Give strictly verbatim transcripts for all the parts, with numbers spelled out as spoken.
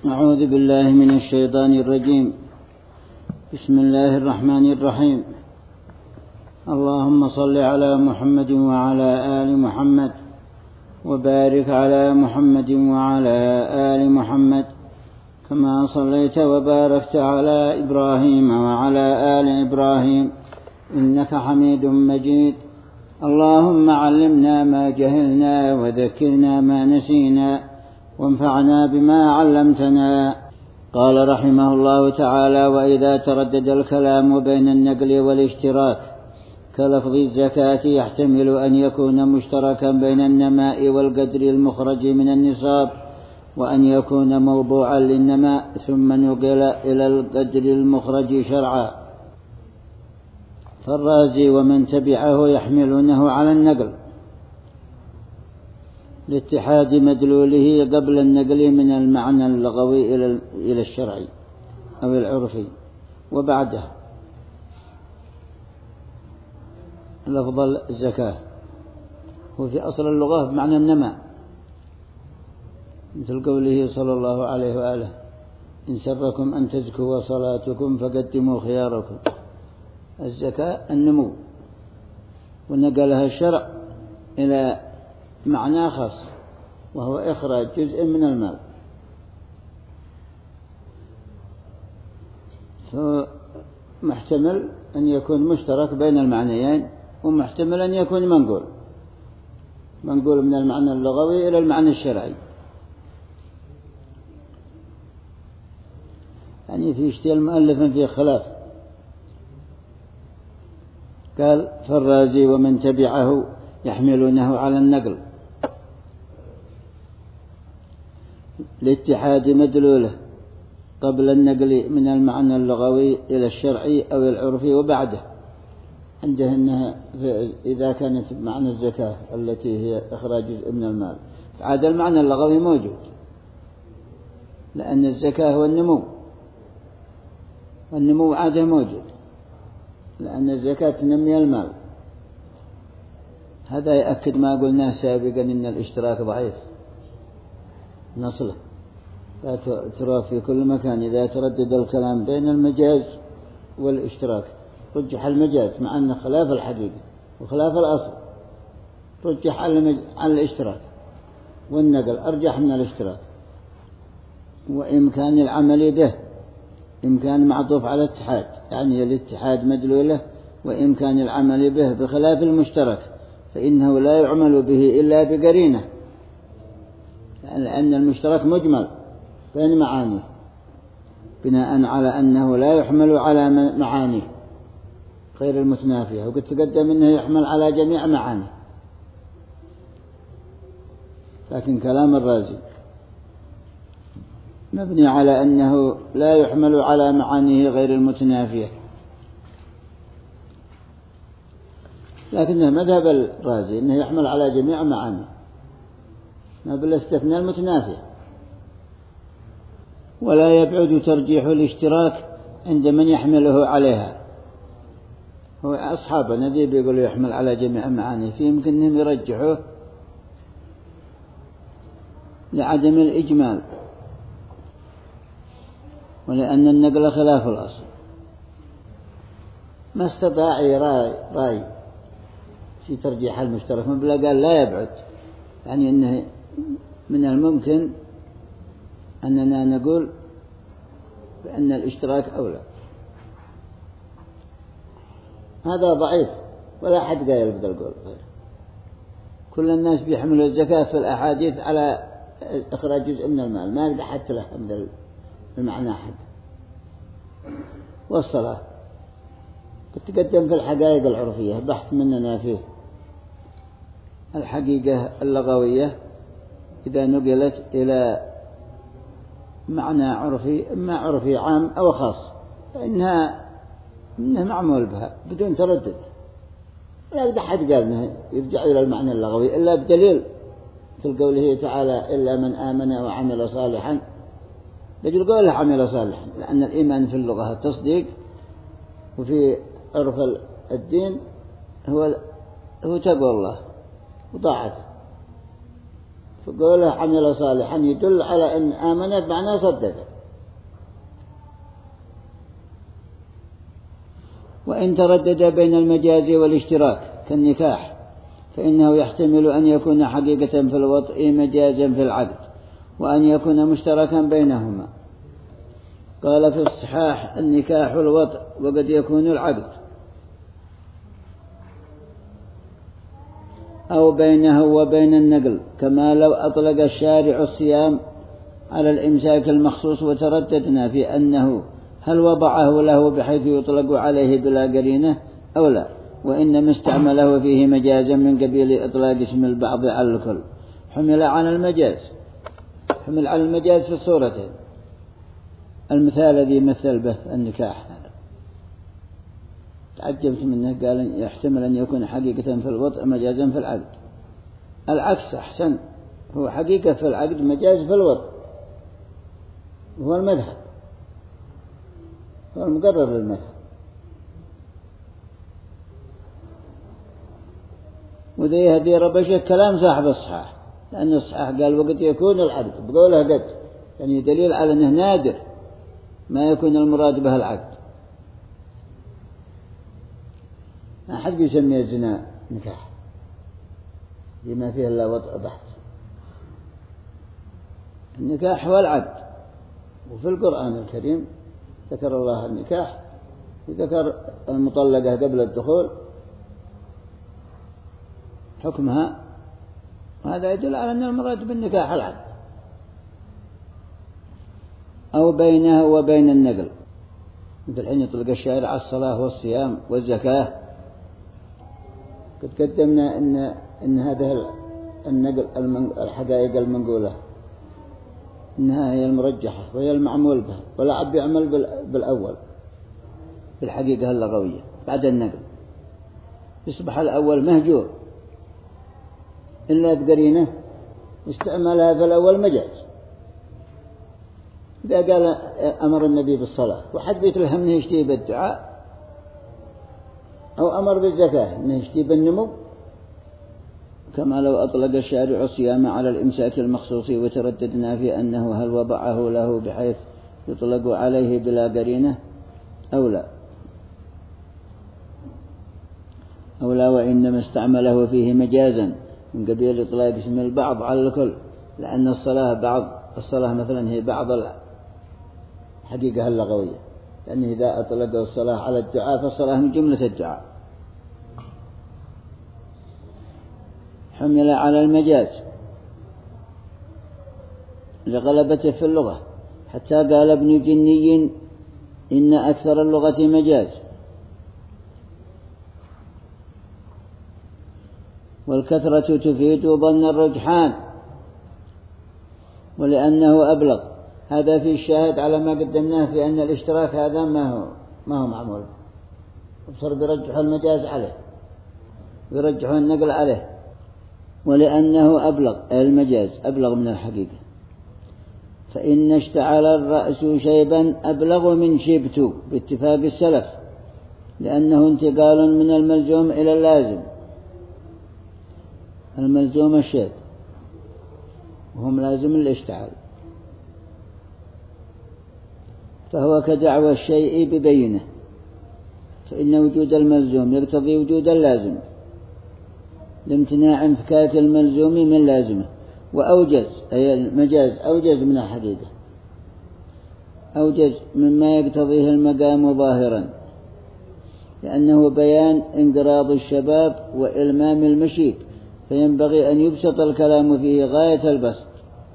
أعوذ بالله من الشيطان الرجيم. بسم الله الرحمن الرحيم. اللهم صل على محمد وعلى آل محمد وبارك على محمد وعلى آل محمد كما صليت وباركت على إبراهيم وعلى آل إبراهيم إنك حميد مجيد. اللهم علمنا ما جهلنا وذكرنا ما نسينا وانفعنا بما علمتنا. قال رحمه الله تعالى: وإذا تردد الكلام بين النقل والاشتراك كلفظ الزكاة يحتمل أن يكون مشتركا بين النماء والقدر المخرج من النصاب، وأن يكون موضوعا للنماء ثم نقل إلى القدر المخرج شرعا. فالرازي ومن تبعه يحملونه على النقل لاتحاد مدلوله قبل النقل من المعنى اللغوي إلى الشرعي أو العرفي وبعده. لفظ الزكاة هو في أصل اللغة بمعنى النماء، مثل قوله صلى الله عليه وآله: إن سركم أن تزكوا صلاتكم فقدموا خياركم. الزكاة النمو، ونقلها الشرع إلى معنى خاص وهو إخراج جزء من المال. فمحتمل أن يكون مشترك بين المعنيين، ومحتمل أن يكون منقول منقول من المعنى اللغوي إلى المعنى الشرعي. يعني في اشتيال مؤلف في خلاف. قال: فالرازي ومن تبعه يحملونه على النقل لاتحاد مدلوله قبل النقل من المعنى اللغوي إلى الشرعي أو العرفي وبعده. عنده أنها إذا كانت معنى الزكاة التي هي إخراج جزء من المال، فعاد المعنى اللغوي موجود، لأن الزكاة هو النمو، والنمو عاده موجود، لأن الزكاة تنمي المال. هذا يأكد ما قلناه سابقا إن الاشتراك ضعيف نصله. ترى في كل مكان إذا تردد الكلام بين المجاز والاشتراك رجح المجاز، مع أن خلاف الحقيقة وخلاف الأصل، رجح على الاشتراك، والنقل أرجح من الاشتراك. وإمكان العمل به إمكان معطوف على الاتحاد، يعني الاتحاد مدلوله، وإمكان العمل به بخلاف المشترك فإنه لا يعمل به إلا بقرينة، لأن المشترك مجمل بين معانيه بناء على أنه لا يحمل على معانيه غير المتنافية، وقد تقدم أنه يحمل على جميع معانيه. لكن كلام الرازي مبني على أنه لا يحمل على معانيه غير المتنافية، لكنه مذهب الرازي أنه يحمل على جميع معانيه ما بالاستثناء المتنافية. ولا يبعد ترجيح الاشتراك عند من يحمله عليها. هو أصحابنا ذي بيقولوا يحمل على جميع معانيه، في يمكنهم يرجحوه لعدم الإجمال، ولأن النقل خلاف الأصل. ما استطاع راي, راي في ترجيح المشترك، من بلا قال لا يبعد، يعني أنه من الممكن أننا نقول بأن الاشتراك أولى. هذا ضعيف، ولا حد قايل بدل القول غير. كل الناس بيحملوا الزكاة في الأحاديث على إخراج جزء من المال، ما يقدر حتى له من المعنى حد. والصلاة تتقدم في الحقائق العرفية، بحث مننا فيه الحقيقة اللغوية إذا نقلت إلى معنى عرفي، إما عرفي عام أو خاص، فإنها إنها معمول بها بدون تردد. لا يقدر حد قال إنه يرجع إلى المعنى اللغوي إلا بدليل في قوله تعالى: إلا من آمن وعمل صالحا. يجب قوله عمل صالحا، لأن الإيمان في اللغة التصديق، وفي عرف الدين هو هو تقوى الله وطاعته. فقوله عمل صالحا يدل على أن آمنت معناه صدقت. وإن تردد بين المجاز والاشتراك كالنكاح فإنه يحتمل أن يكون حقيقة في الوطء مجازا في العقد، وأن يكون مشتركا بينهما. قال في الصحاح النكاح الوطء، وقد يكون العقد، أو بينه وبين النقل، كما لو أطلق الشارع الصيام على الإمساك المخصوص وترددنا في أنه هل وضعه له بحيث يطلق عليه بلا قرينة أو لا، وإنما استعمله فيه مجازا من قبيل إطلاق اسم البعض على الكل. حمل على المجاز حمل على المجاز في الصورتين. المثال الذي مثل به النكاح هذا تعجبت منه، قال يحتمل أن يكون حقيقة في الوطء مجازا في العقد. العكس أحسن، هو حقيقة في العقد مجاز في الوطء، هو المذهب، هو المقرر للمذهب. وذي هذه ربشة كلام صاحب الصحاح، لأن الصحاح قال وقد يكون العقد بقوله قد، يعني دليل على أنه نادر ما يكون المراد به العقد. ما حد يسمي الزنا نكاح لما فيه إلا وطء ضحك. النكاح هو العقد، وفي القرآن الكريم ذكر الله النكاح وذكر المطلقة قبل الدخول حكمها، وهذا يدل على أن المراد بالنكاح العقد. أو بينه وبين النقل، مثل حين يطلق الشارع على الصلاة والصيام والزكاة. قد قدمنا أن أن هذا النقل الحقائق المنقولة إنها هي المرجحة وهي المعمول بها، ولا عب يعمل بالأول بالحقيقة اللغوية بعد النقل، يصبح الأول مهجور إلا بقرينه استعملها في الأول مجاز. إذا قال أمر النبي بالصلاة وحد بيتلهم أنه يشتي بالدعاء، أو أمر بالزكاة أنه يشتي بالنمو، كما لو أطلق الشارع الصيام على الإمساك المخصوص وترددنا في أنه هل وضعه له بحيث يطلق عليه بلا قرينة أو لا أو لا وإنما استعمله فيه مجازا من قبيل إطلاق اسم البعض على الكل، لأن الصلاة بعض الصلاة مثلا هي بعض الحقيقة اللغوية، لأنه إذا أطلق الصلاة على الدعاء فالصلاة من جملة الدعاء. حمل على المجاز لغلبته في اللغة، حتى قال ابن جني إن أكثر اللغة مجاز، والكثرة تفيد ظن الرجحان ولأنه أبلغ. هذا في الشاهد على ما قدمناه في أن الاشتراك هذا ما هو ما هو معمول، وصار بيرجح المجاز عليه ويرجح النقل عليه، ولأنه أبلغ المجاز أبلغ من الحقيقة. فإن اشتعل الرأس شيبا أبلغ من شبت باتفاق السلف، لأنه انتقال من الملزوم إلى اللازم. الملزوم الشيب وهم لازم الاشتعال، فهو كدعوى الشيء ببينه، فإن وجود الملزوم يقتضي وجود اللازم لامتناع انفكاك الملزوم من لازمه. وأوجز أي المجاز أوجز من الحقيقة، أوجز مما يقتضيه المقام ظاهرا، لأنه بيان انقراض الشباب وإلمام المشيب، فينبغي أن يبسط الكلام فيه غاية البسط.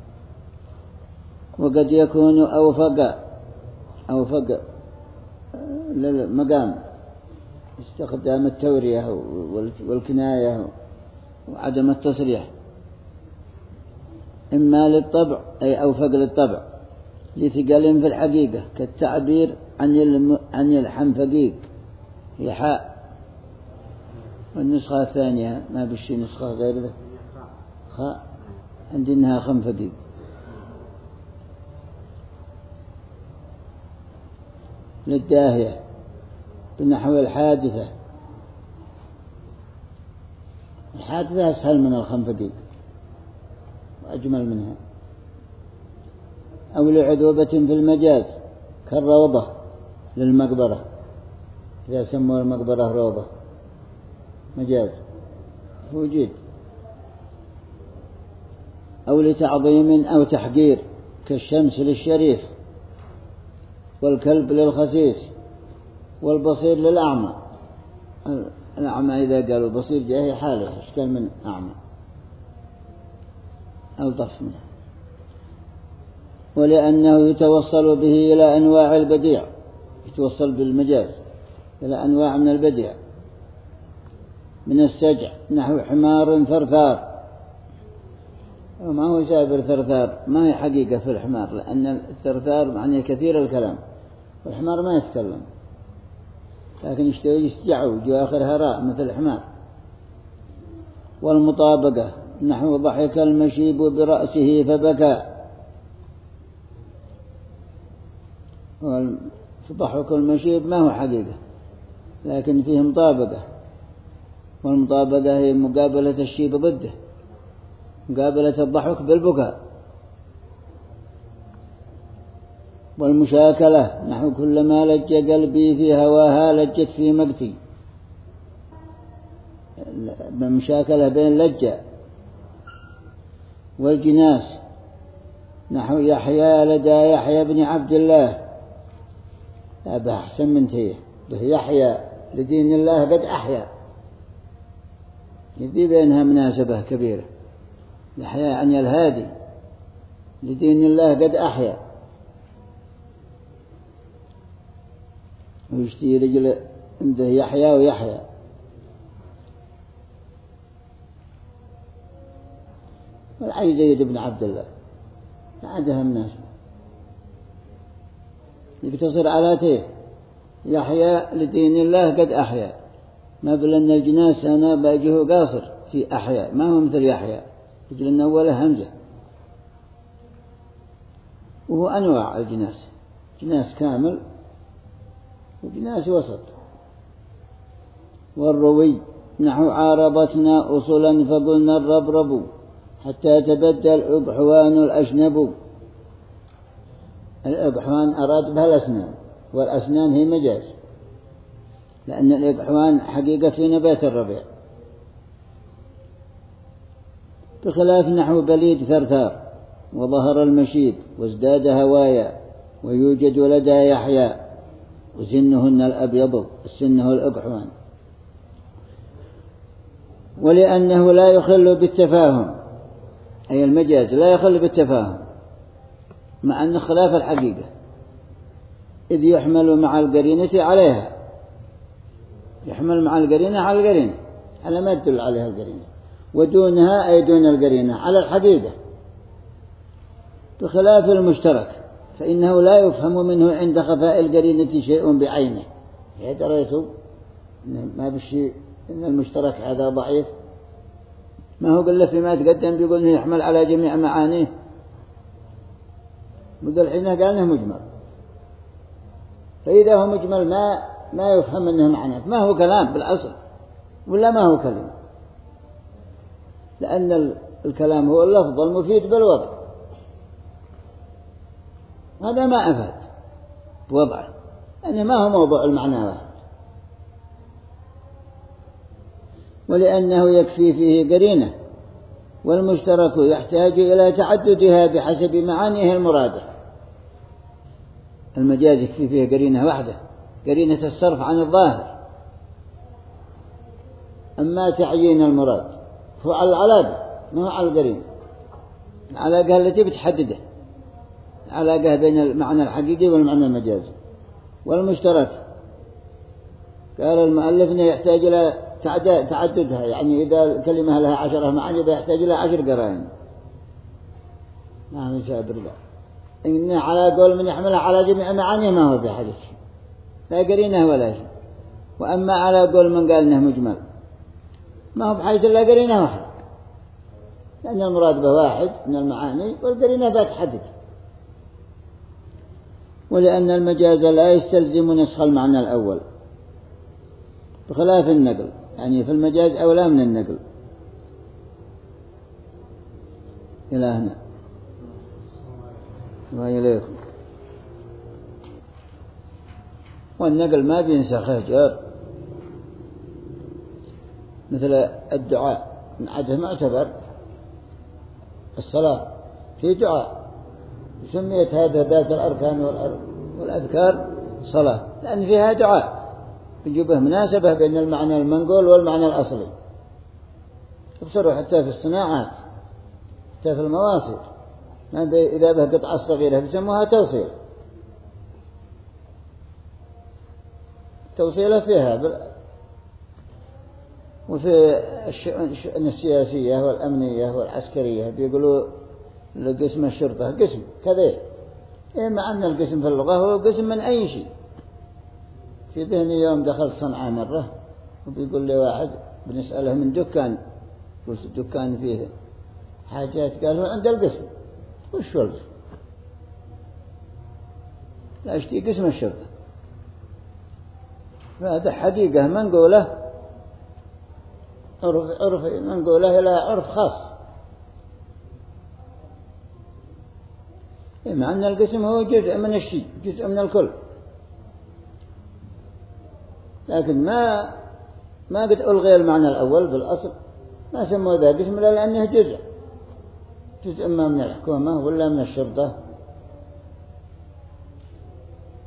وقد يكون أوفق أوفق للمقام استخدام التورية والكناية وعدم التصريح، إما للطبع أي أوفق للطبع لثقل في الحقيقة، كالتعبير عن عن الحنفقيق هي حاء، والنسخة الثانية ما بشي نسخة غير ذا خاء، عندي إنها خنفقيق. للداهية بنحو الحادثة، الحادثة أسهل من الخنفقيق، أجمل منها. أو لعذوبة في المجاز كالروضة للمقبرة، إذا سموا المقبرة روضة مجاز وجد. أو لتعظيم أو تحقير كالشمس للشريف، والكلب للخسيس، والبصير للأعمى. الأعمى إذا قالوا بصير جاهي حاله اشكال من أعمى ألطف منه. ولأنه يتوصل به إلى أنواع البديع، يتوصل بالمجاز إلى أنواع من البديع، من السجع نحو حمار ثرثار. وما هو سابر ثرثار، ما هي حقيقة في الحمار، لأن الثرثار معناه كثير الكلام، والحمار ما يتكلم لكن يشتوي يسجعوا ويجوا آخرها راء مثل الحمار. والمطابقة نحو ضحك المشيب برأسه فبكى، ضحك المشيب ما هو حقيقة لكن فيه مطابقة، والمطابقة هي مقابلة الشيب ضده، مقابلة الضحك بالبكاء. والمشاكلة نحو كلما لج قلبي في هواها لجت في مقتي، المشاكلة بين لجة. والجناس نحو يحيى لدى يحيى بن عبد الله، لا به أحسن من تيه، به يحيى لدين الله قد أحيا، يذي بينها مناسبة كبيرة. يحيى عن الهادي لدين الله قد أحيا، ويشتي رجل عنده يحيى ويحيى. والعي زيد بن عبد الله عندها مناسبة، يقتصر على تيه يحيى لدين الله قد أحيا، ما بل أن الجناس أنا باجه قاصر في أحيا، ما هو مثل يحيى يجل أن أوله همزة. وهو أنواع الجناس، جناس كامل وجناس وسط. والروي نحو عارضتنا أصلا فقلنا الربرب حتى تبدل الأبحوان الأشنب. الأبحوان أراد بها الأسنان، والأسنان هي مجاز، لأن الأبحوان حقيقة في نبات الربيع، بخلاف نحو بليد ثرثار وظهر المشيب وازداد هوايا ويوجد لدى يحيى وسنهن الأبيض، سنه الأبحوان. ولأنه لا يخل بالتفاهم، أي المجاز لا يخل بالتفاهم مع أن خلاف الحقيقة، إذ يحمل مع القرينة عليها، يحمل مع القرينة على القرينة على ما تدل عليها القرينة، ودونها أي دون القرينة على الحقيقة، بخلاف المشترك فإنه لا يفهم منه عند خفاء القرينة شيء بعينه. يدريتوا ما بالشيء إن المشترك هذا ضعيف، ما هو قل فيما تقدم بيقول إنه يحمل على جميع معانيه، وقال حينه قال إنه مجمل، فإذا هو مجمل ما ما يفهم منه معناه، ما هو كلام بالأصل ولا ما هو كلمة، لأن الكلام هو اللفظ المفيد بالوضع، هذا ما أفاد بوضعه لأنه ما هو موضوع المعنى واحد. ولأنه يكفي فيه قرينة، والمشترك يحتاج إلى تعددها بحسب معانيه المرادة. المجاز يكفي فيه قرينة واحدة، قرينة الصرف عن الظاهر، أما تعيين المراد هو على العلاقة ما هو على القرينة، العلاقة التي بتحدده، العلاقة بين المعنى الحقيقي والمعنى المجازي. والمشترك قال المؤلف أنه يحتاج إلى تعددها، يعني إذا كلمة لها عشرة معاني يحتاج إلى عشر قرائن، ما هو شابر لا، إن على قول من يحملها على جميع معانيه ما هو بحدث لا قرينه ولا شيء. وأما على قول من قال إنه مجمل ما هو بحاجة إلا قرينه واحد، لأن المراد به واحد من المعاني والقرينة بتحدد. ولأن المجاز لا يستلزم نسخ المعنى الأول بخلاف النقل، يعني في المجاز أولى من النقل. إلى هنا وإليكم. والنقل ما بينسخه جار، مثل الدعاء من عده معتبر. الصلاة في دعاء، سميت هذا ذات الأركان والأذكار صلاة لأن فيها دعاء يجيبه مناسبة بين المعنى المنقول والمعنى الأصلي. تبصروا حتى في الصناعات، حتى في المواصل، إذا به قطعة صغيرة بيسموها توصيل، توصيلة فيها. وفي الشؤون السياسية والأمنية والعسكرية بيقولوا لقسم الشرطة قسم كذا، إيه مع أن القسم في اللغة هو قسم من أي شيء. في ذهني يوم دخلت صنعاء مرة وبيقول لي واحد بنسأله من دكان، قلت الدكان فيه حاجات، قال هو عند القسم. وش هو القسم؟ لا اشتي قسم الشرطة. فهذا حقيقة منقولة، عرف عرف منقولة إلى عرف خاص، مع أن القسم هو جزء من الشيء، جزء من الكل. لكن ما ما قد ألغي المعنى الأول بالأصل، ما سموه ذا قسم إلا لأنه جزء جزء إما من الحكومة ولا من الشرطة.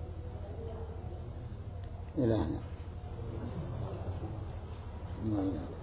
إلى هنا.